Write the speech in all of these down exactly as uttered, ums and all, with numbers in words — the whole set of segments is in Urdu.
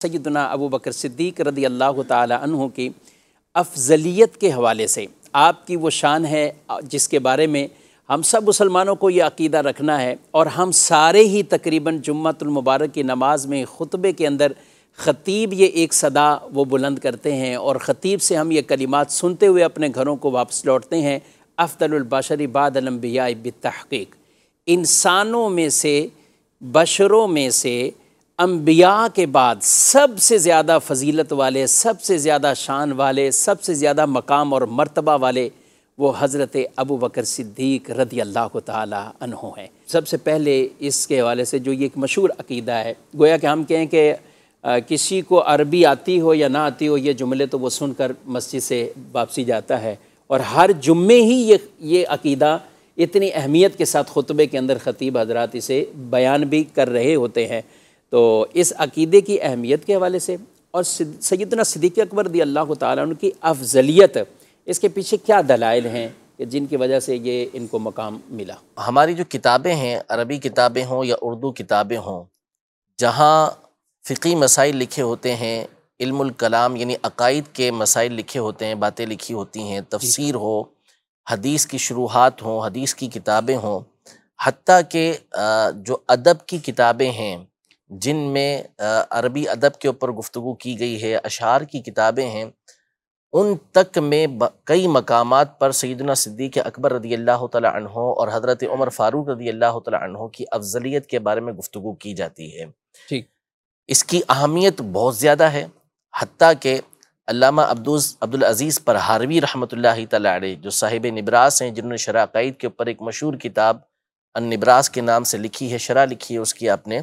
سیدنا ابو بکر صدیق رضی اللہ تعالی عنہ کی افضلیت کے حوالے سے آپ کی وہ شان ہے جس کے بارے میں ہم سب مسلمانوں کو یہ عقیدہ رکھنا ہے، اور ہم سارے ہی تقریباً جمعۃ المبارک کی نماز میں خطبے کے اندر خطیب یہ ایک صدا وہ بلند کرتے ہیں، اور خطیب سے ہم یہ کلمات سنتے ہوئے اپنے گھروں کو واپس لوٹتے ہیں، افضل البشر بعد الانبیاء بالتحقیق، انسانوں میں سے، بشروں میں سے، انبیاء کے بعد سب سے زیادہ فضیلت والے، سب سے زیادہ شان والے، سب سے زیادہ مقام اور مرتبہ والے وہ حضرت ابو بکر صدیق رضی اللہ تعالی عنہ ہیں۔ سب سے پہلے اس کے حوالے سے جو یہ ایک مشہور عقیدہ ہے، گویا کہ ہم کہیں کہ کسی کو عربی آتی ہو یا نہ آتی ہو، یہ جملے تو وہ سن کر مسجد سے واپسی جاتا ہے، اور ہر جمعے ہی یہ یہ عقیدہ اتنی اہمیت کے ساتھ خطبے کے اندر خطیب حضرات اسے بیان بھی کر رہے ہوتے ہیں۔ تو اس عقیدے کی اہمیت کے حوالے سے اور سیدنا صدیق اکبر رضی اللہ تعالیٰ عنہ کی افضلیت، اس کے پیچھے کیا دلائل ہیں کہ جن کی وجہ سے یہ ان کو مقام ملا؟ ہماری جو کتابیں ہیں، عربی کتابیں ہوں یا اردو کتابیں ہوں، جہاں فقہی مسائل لکھے ہوتے ہیں، علم الکلام یعنی عقائد کے مسائل لکھے ہوتے ہیں، باتیں لکھی ہوتی ہیں، تفسیر ہو، حدیث کی شروحات ہوں، حدیث کی کتابیں ہوں، حتیٰ کہ جو ادب کی کتابیں ہیں جن میں عربی ادب کے اوپر گفتگو کی گئی ہے، اشعار کی کتابیں ہیں، ان تک میں کئی مقامات پر سیدنا صدیق اکبر رضی اللہ تعالی عنہ اور حضرت عمر فاروق رضی اللہ تعالی عنہ کی افضلیت کے بارے میں گفتگو کی جاتی ہے۔ ٹھیک، اس کی اہمیت بہت زیادہ ہے، حتیٰ کہ علامہ عبدالعزیز پرہاروی رحمۃ اللہ تعالی علیہ جو صاحب نبراس ہیں، جنہوں نے شرح عقائد کے اوپر ایک مشہور کتاب النبراس کے نام سے لکھی ہے، شرح لکھی ہے اس کی آپ نے،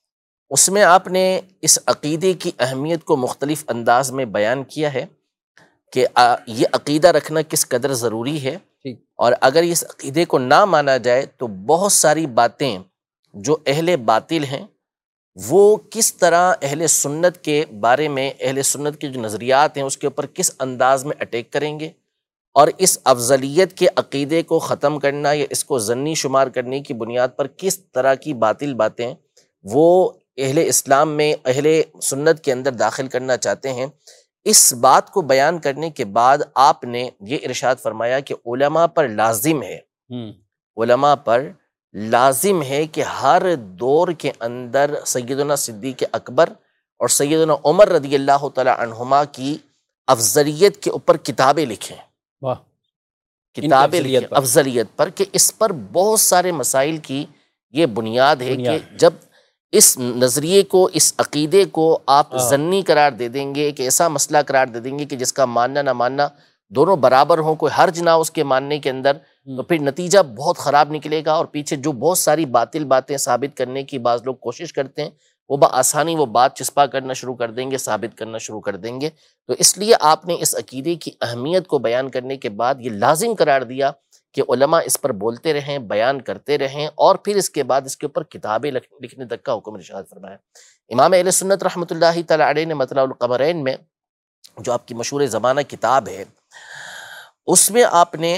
اس میں آپ نے اس عقیدے کی اہمیت کو مختلف انداز میں بیان کیا ہے کہ یہ عقیدہ رکھنا کس قدر ضروری ہے، اور اگر اس عقیدے کو نہ مانا جائے تو بہت ساری باتیں جو اہل باطل ہیں وہ کس طرح اہل سنت کے بارے میں، اہل سنت کے جو نظریات ہیں اس کے اوپر کس انداز میں اٹیک کریں گے، اور اس افضلیت کے عقیدے کو ختم کرنا یا اس کو ضمنی شمار کرنے کی بنیاد پر کس طرح کی باطل باتیں وہ اہل اسلام میں، اہل سنت کے اندر داخل کرنا چاہتے ہیں۔ اس بات کو بیان کرنے کے بعد آپ نے یہ ارشاد فرمایا کہ علماء پر لازم ہے علماء پر لازم ہے کہ ہر دور کے اندر سیدنا صدیق اکبر اور سیدنا عمر رضی اللہ تعالی عنہما کی افضلیت کے اوپر کتابیں لکھیں، واہ، کتابیں لکھیں افضلیت پر، کہ اس پر بہت سارے مسائل کی یہ بنیاد ہے کہ جب اس نظریے کو، اس عقیدے کو آپ ضمنی قرار دے دیں گے، کہ ایسا مسئلہ قرار دے دیں گے کہ جس کا ماننا نہ ماننا دونوں برابر ہوں، کوئی حرج نہ اس کے ماننے کے اندر، تو پھر نتیجہ بہت خراب نکلے گا، اور پیچھے جو بہت ساری باطل باتیں ثابت کرنے کی بعض لوگ کوشش کرتے ہیں وہ بآسانی وہ بات چسپا کرنا شروع کر دیں گے، ثابت کرنا شروع کر دیں گے۔ تو اس لیے آپ نے اس عقیدے کی اہمیت کو بیان کرنے کے بعد یہ لازم قرار دیا کہ علماء اس پر بولتے رہیں، بیان کرتے رہیں، اور پھر اس کے بعد اس کے اوپر کتابیں لکھنے تک کا حکم ارشاد فرمایا۔ امام اہل سنت رحمۃ اللہ تعالی علیہ نے مطلع القمرین میں جو آپ کی مشہور زمانہ کتاب ہے، اس میں آپ نے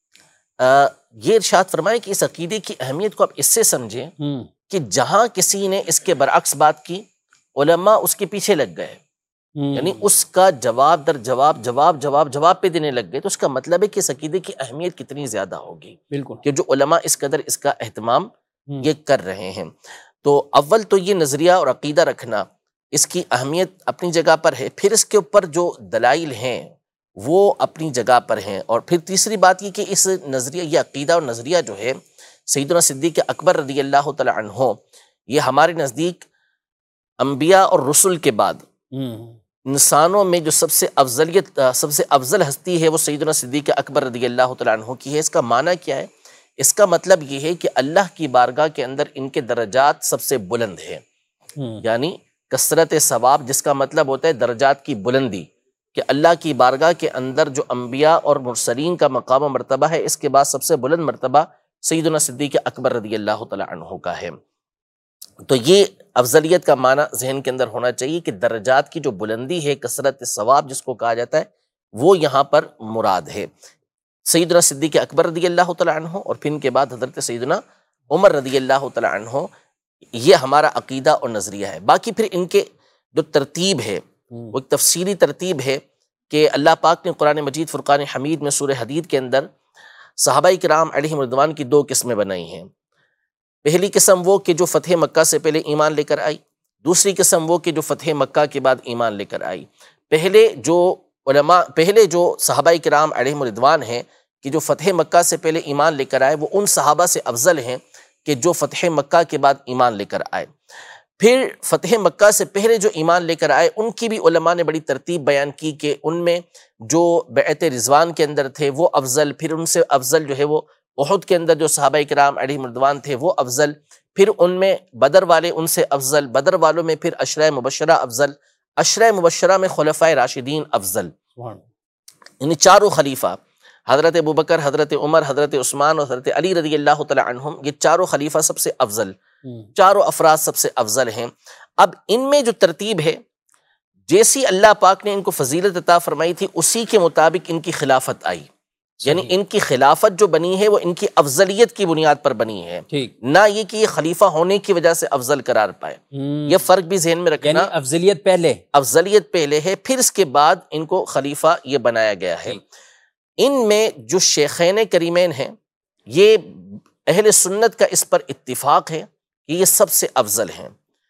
یہ ارشاد فرمایا کہ اس عقیدے کی اہمیت کو آپ اس سے سمجھیں کہ جہاں کسی نے اس کے برعکس بات کی، علماء اس کے پیچھے لگ گئے، یعنی اس کا جواب در جواب جواب جواب جواب پہ دینے لگ گئے، تو اس کا مطلب ہے کہ اس عقیدے کی اہمیت کتنی زیادہ ہوگی، بالکل، کہ جو علماء اس قدر اس کا اہتمام یہ کر رہے ہیں۔ تو اول تو یہ نظریہ اور عقیدہ رکھنا، اس کی اہمیت اپنی جگہ پر ہے، پھر اس کے اوپر جو دلائل ہیں وہ اپنی جگہ پر ہیں، اور پھر تیسری بات یہ کہ اس نظریہ، یہ عقیدہ اور نظریہ جو ہے سیدنا صدیق اکبر رضی اللہ تعالی عنہ، یہ ہمارے نزدیک انبیاء اور رسل کے بعد انسانوں میں جو سب سے افضلیت، سب سے افضل ہستی ہے وہ سیدنا صدیق اکبر رضی اللہ تعالی عنہ کی ہے۔ اس کا معنی کیا ہے؟ اس کا مطلب یہ ہے کہ اللہ کی بارگاہ کے اندر ان کے درجات سب سے بلند ہیں، یعنی کثرت ثواب، جس کا مطلب ہوتا ہے درجات کی بلندی، کہ اللہ کی بارگاہ کے اندر جو انبیاء اور مرسلین کا مقام و مرتبہ ہے، اس کے بعد سب سے بلند مرتبہ سیدنا صدیق اکبر رضی اللہ تعالی عنہ کا ہے۔ تو یہ افضلیت کا معنی ذہن کے اندر ہونا چاہیے کہ درجات کی جو بلندی ہے، کثرت ثواب جس کو کہا جاتا ہے، وہ یہاں پر مراد ہے۔ سیدنا صدیق اکبر رضی اللہ تعالی عنہ اور پھر ان کے بعد حضرت سیدنا عمر رضی اللہ تعالی عنہ، یہ ہمارا عقیدہ اور نظریہ ہے۔ باقی پھر ان کے جو ترتیب ہے وہ ایک تفصیلی ترتیب ہے کہ اللہ پاک نے قرآن مجید فرقان حمید میں سورہ حدید کے اندر صحابہ کرام علیہم رضوان کی دو قسمیں بنائی ہیں۔ پہلی قسم وہ کہ جو فتح مکہ سے پہلے ایمان لے کر آئی، دوسری قسم وہ کہ جو فتح مکہ کے بعد ایمان لے کر آئی۔ پہلے جو علماء پہلے جو صحابہ کرام علیہم رضوان ہیں کہ جو فتح مکہ سے پہلے ایمان لے کر آئے، وہ ان صحابہ سے افضل ہیں کہ جو فتح مکہ کے بعد ایمان لے کر آئے۔ پھر فتح مکہ سے پہلے جو ایمان لے کر آئے ان کی بھی علماء نے بڑی ترتیب بیان کی کہ ان میں جو بیعت رضوان کے اندر تھے وہ افضل، پھر ان سے افضل جو ہے وہ احد کے اندر جو صحابہ کرام علیہم رضوان تھے وہ افضل، پھر ان میں بدر والے ان سے افضل، بدر والوں میں پھر عشرہ مبشرہ افضل، عشرہ مبشرہ میں خلفائے راشدین افضل، یعنی چاروں خلیفہ حضرت ابوبکر، حضرت عمر، حضرت عثمان اور حضرت علی رضی اللہ تعالی عنہم، یہ چاروں خلیفہ سب سے افضل، چاروں افراد سب سے افضل ہیں۔ اب ان میں جو ترتیب ہے، جیسی اللہ پاک نے ان کو فضیلت عطا فرمائی تھی اسی کے مطابق ان کی خلافت آئی، یعنی ان کی خلافت جو بنی ہے وہ ان کی افضلیت کی بنیاد پر بنی ہے، نہ یہ کہ یہ خلیفہ ہونے کی وجہ سے افضل قرار پائے۔ یہ فرق بھی ذہن میں رکھنا، یعنی افضلیت پہلے افضلیت پہلے ہے، پھر اس کے بعد ان کو خلیفہ یہ بنایا گیا ہے۔ ان میں جو شیخین کریمین ہیں، یہ اہل سنت کا اس پر اتفاق ہے کہ یہ سب سے افضل ہیں۔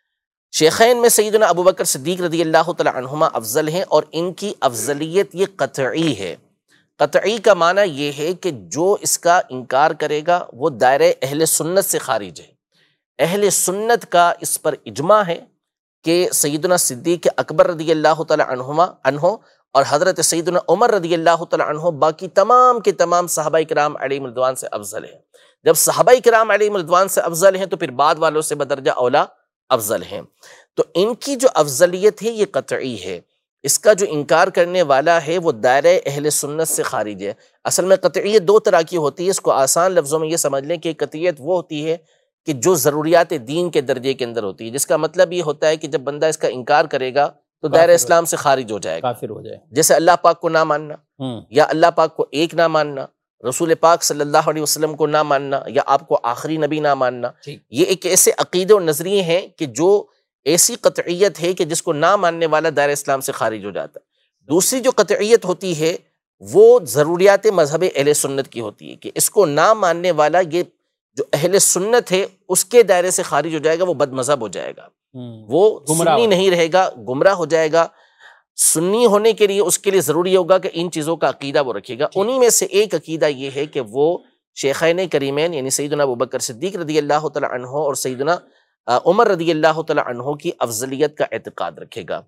شیخین میں سیدنا ابوبکر صدیق رضی اللہ تعالی عنہما افضل ہیں، اور ان کی افضلیت یہ قطعی ہے۔ قطعی کا معنی یہ ہے کہ جو اس کا انکار کرے گا وہ دائرہ اہل سنت سے خارج ہے۔ اہل سنت کا اس پر اجماع ہے کہ سیدنا صدیق اکبر رضی اللہ تعالی عنہما عنہ اور حضرت سیدنا عمر رضی اللہ تعالی عنہ باقی تمام کے تمام صحابہ کرام علیہم رضوان سے افضل ہیں۔ جب صحابہ کرام علیہم رضوان سے افضل ہیں تو پھر بعد والوں سے بدرجہ اولا افضل ہیں۔ تو ان کی جو افضلیت ہے یہ قطعی ہے، اس کا جو انکار کرنے والا ہے وہ دائرہ اہل سنت سے خارج ہے۔ اصل میں قطعیت دو طرح کی ہوتی ہے، اس کو آسان لفظوں میں یہ سمجھ لیں کہ قطعیت وہ ہوتی ہے کہ جو ضروریات دین کے درجے کے اندر ہوتی ہے، جس کا مطلب یہ ہوتا ہے کہ جب بندہ اس کا انکار کرے گا تو دائرہ اسلام سے خارج ہو جائے گا، کافر ہو جائے، جیسے اللہ پاک کو نہ ماننا، یا اللہ پاک کو ایک نہ ماننا، رسول پاک صلی اللہ علیہ وسلم کو نہ ماننا، یا آپ کو آخری نبی نہ ماننا۔ یہ ایک ایسے عقیدے اور نظریے ہیں کہ جو ایسی قطعیت ہے کہ جس کو نہ ماننے والا دائرہ اسلام سے خارج ہو جاتا ہے۔ دوسری جو قطعیت ہوتی ہے وہ ضروریات مذہب اہل سنت کی ہوتی ہے کہ اس کو نہ ماننے والا یہ جو اہل سنت ہے اس کے دائرے سے خارج ہو جائے گا، وہ بد مذہب ہو جائے گا، وہ سنی نہیں رہے گا، گمراہ ہو جائے گا۔ سنی ہونے کے لیے اس کے لیے ضروری ہوگا کہ ان چیزوں کا عقیدہ وہ رکھے گا۔ انہی میں سے ایک عقیدہ یہ ہے کہ وہ شیخین کریمین یعنی سیدنا ابوبکر صدیق رضی اللہ تعالی عنہ اور سیدنا عمر رضی اللہ تعالی عنہ کی افضلیت کا اعتقاد رکھے گا۔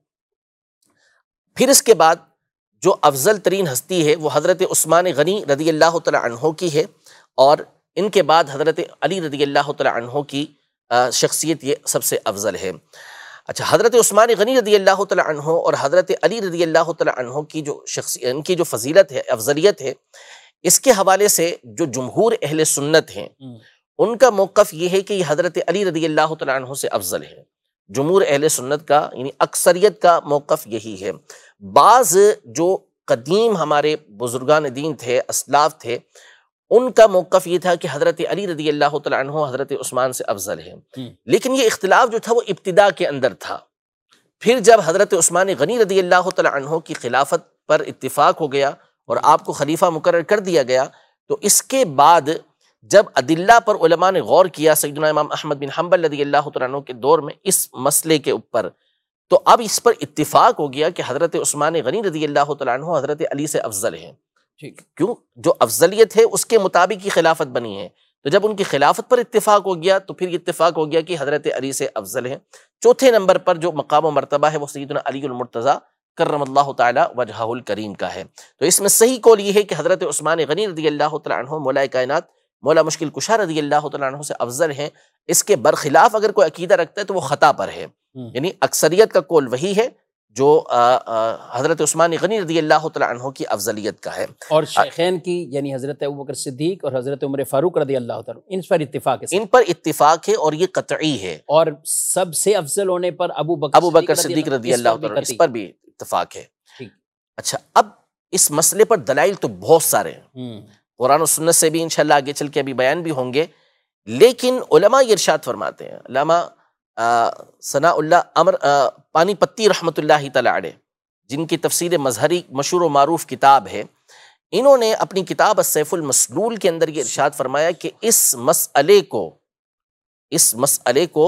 پھر اس کے بعد جو افضل ترین ہستی ہے وہ حضرت عثمان غنی رضی اللہ تعالی عنہ کی ہے، اور ان کے بعد حضرت علی رضی اللہ تعالی عنہ کی شخصیت یہ سب سے افضل ہے۔ اچھا، حضرت عثمان غنی رضی اللہ تعالی عنہ اور حضرت علی رضی اللہ تعالی عنہ کی جو شخصیت، ان کی جو فضیلت ہے، افضلیت ہے، اس کے حوالے سے جو جمہور اہل سنت ہیں ان کا موقف یہ ہے کہ یہ حضرت علی رضی اللہ تعالی عنہ سے افضل ہے۔ جمہور اہل سنت کا یعنی اکثریت کا موقف یہی ہے۔ بعض جو قدیم ہمارے بزرگان دین تھے، اسلاف تھے، ان کا موقف یہ تھا کہ حضرت علی رضی اللہ تعالی عنہ حضرت عثمان سے افضل ہے، لیکن یہ اختلاف جو تھا وہ ابتدا کے اندر تھا۔ پھر جب حضرت عثمان غنی رضی اللہ تعالی عنہ کی خلافت پر اتفاق ہو گیا اور آپ کو خلیفہ مقرر کر دیا گیا، تو اس کے بعد جب ادلہ پر علماء نے غور کیا سیدنا امام احمد بن حنبل رضی اللہ تعالی عنہ کے دور میں اس مسئلے کے اوپر، تو اب اس پر اتفاق ہو گیا کہ حضرت عثمان غنی رضی اللہ تعالی عنہ حضرت علی سے افضل ہیں۔ کیوں؟ جو افضلیت ہے اس کے مطابق ہی خلافت بنی ہے، تو جب ان کی خلافت پر اتفاق ہو گیا تو پھر اتفاق ہو گیا کہ حضرت علی سے افضل ہیں۔ چوتھے نمبر پر جو مقام و مرتبہ ہے وہ سیدنا علی المرتضیٰ کرم اللہ تعالی وجہہ الکریم کا ہے۔ تو اس میں صحیح قول یہ ہے کہ حضرت عثمان غنی رضی اللہ تعالی عنہ مولا کائنات مولا مشکل کشا رضی اللہ تعالی عنہ سے افضل ہیں۔ اس کے برخلاف اگر کوئی عقیدہ رکھتا ہے تو وہ خطا پر ہے، یعنی اکثریت کا قول وہی ہے جو حضرت عثمان غنی رضی اللہ تعالی عنہ کی افضلیت کا ہے۔ اور شیخین کی یعنی حضرت ابوبکر صدیق اور حضرت عمر فاروق رضی اللہ تعالی ان پر اتفاق ہے، ان پر اتفاق ہے اور یہ قطعی ہے۔ اور سب سے افضل ہونے پر ابو بکر ابو بکر صدیق رضی اللہ تعالی اس پر بھی اتفاق ہے۔ اچھا، اب اس مسئلے پر دلائل تو بہت سارے ہیں، قرآن و سنت سے بھی انشاءاللہ آگے چل کے ابھی بیان بھی ہوں گے، لیکن علماء یہ ارشاد فرماتے ہیں، علامہ ثناء اللہ امر پانی پتی رحمۃ اللہ تعالی علیہ، جن کی تفسیر مظہری مشہور و معروف کتاب ہے، انہوں نے اپنی کتاب السیف المسلول کے اندر یہ ارشاد فرمایا کہ اس مسئلے کو اس مسئلے کو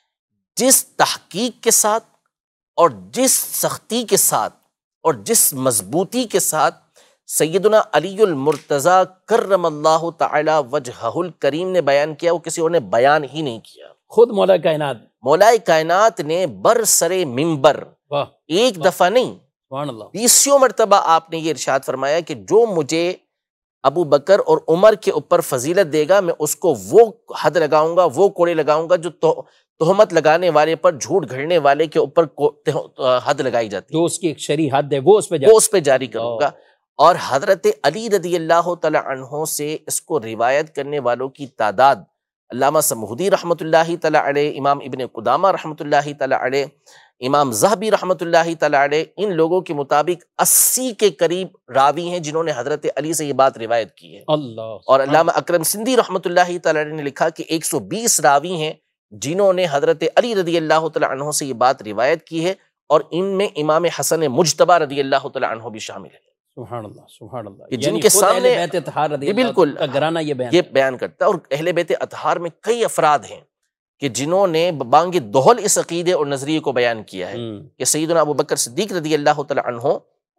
جس تحقیق کے ساتھ اور جس سختی کے ساتھ اور جس مضبوطی کے ساتھ سیدنا علی المرتضیٰ کرم اللہ تعالی وجہہ الکریم نے بیان کیا، وہ کسی اور نے بیان ہی نہیں کیا۔ خود مولا کائنات مولا کائنات نے برسر منبر واہ ایک دفعہ نہیں سبحان اللہ بیسیوں مرتبہ آپ نے یہ ارشاد فرمایا کہ جو مجھے ابو بکر اور عمر کے اوپر فضیلت دے گا، میں اس کو وہ حد لگاؤں گا، وہ کوڑے لگاؤں گا جو تہمت لگانے والے پر، جھوٹ گھڑنے والے کے اوپر حد لگائی جاتی ہے، جو اس کی ایک شرعی حد ہے وہ اس پہ وہ اس پہ جاری کروں گا۔ اور حضرت علی رضی اللہ تعالی عنہ سے اس کو روایت کرنے والوں کی تعداد علامہ سمہودی رحمۃ اللہ تعالی علیہ، امام ابن قدامہ رحمۃ اللہ تعالی علیہ، امام ذہبی رحمۃ اللہ تعالی علیہ، ان لوگوں کے مطابق اسی کے قریب راوی ہیں جنہوں نے حضرت علی سے یہ بات روایت کی ہے۔ اللہ اور علامہ اکرم سندھی رحمۃ اللہ تعالی علیہ نے لکھا کہ ایک سو بیس راوی ہیں جنہوں نے حضرت علی رضی اللہ تعالی عنہ سے یہ بات روایت کی ہے، اور ان میں امام حسن مجتبی رضی اللہ تعالی عنہ بھی شامل ہے۔ سبحان اللہ سبحان اللہ، کہ جن یعنی کے خود سامنے اہل بیت اطہار رضی جی اللہ بالکل کا گھرانہ یہ بیان یہ بیان کرتا ہے۔ اور اہل بیت اطہار میں کئی افراد ہیں کہ جنہوں نے بانگ دہل اس عقیدے اور نظریے کو بیان کیا ہے ہم، کہ سیدنا ابو بکر صدیق رضی اللہ تعالی عنہ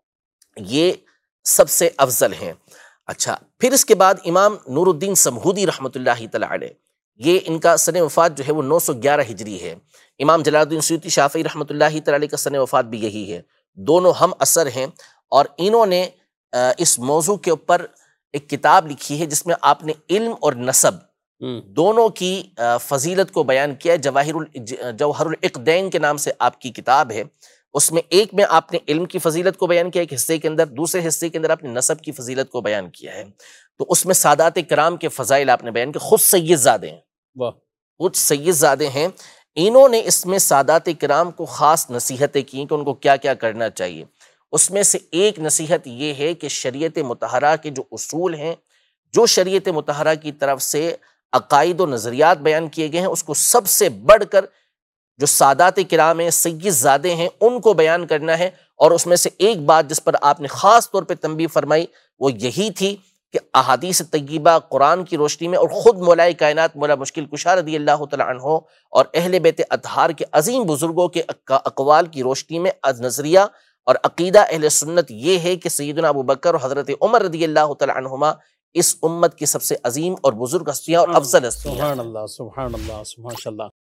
یہ سب سے افضل ہیں۔ اچھا، پھر اس کے بعد امام نور الدین سمہودی رحمۃ اللہ تعالی علیہ، یہ ان کا سن وفات جو ہے وہ نو سو گیارہ ہجری ہے۔ امام جلال الدین سیوطی شافعی رحمۃ اللہ تعالی علیہ کا سن وفات بھی یہی ہے، دونوں ہم عصر ہیں۔ اور انہوں نے اس موضوع کے اوپر ایک کتاب لکھی ہے جس میں آپ نے علم اور نسب ہم، دونوں کی فضیلت کو بیان کیا ہے۔ جواہر ال- جوہر العقدین کے نام سے آپ کی کتاب ہے، اس میں ایک میں آپ نے علم کی فضیلت کو بیان کیا ایک حصے کے اندر، دوسرے حصے کے اندر آپ نے نسب کی فضیلت کو بیان کیا ہے۔ تو اس میں سادات کرام کے فضائل آپ نے بیان کیا، خود سید زادے ہیں، واہ خود سید زادے ہیں، انہوں نے اس میں سادات کرام کو خاص نصیحتیں کی کہ ان کو کیا کیا کرنا چاہیے۔ اس میں سے ایک نصیحت یہ ہے کہ شریعت مطہرہ کے جو اصول ہیں، جو شریعت مطہرہ کی طرف سے عقائد و نظریات بیان کیے گئے ہیں، اس کو سب سے بڑھ کر جو سادات کرام ہیں، سید زادے ہیں، ان کو بیان کرنا ہے۔ اور اس میں سے ایک بات جس پر آپ نے خاص طور پہ تنبیہ فرمائی وہ یہی تھی کہ احادیث طیبہ قرآن کی روشنی میں اور خود مولا کائنات مولا مشکل کشا رضی اللہ تعالی عنہ اور اہل بیت اطہار کے عظیم بزرگوں کے اقوال کی روشنی میں نظریہ اور عقیدہ اہل سنت یہ ہے کہ سیدنا ابو بکر اور حضرت عمر رضی اللہ تعالی عنہما اس امت کی سب سے عظیم اور بزرگ ہستیاں اور افضل ہستیاں۔ سبحان اللہ سبحان اللہ سبحان اللہ۔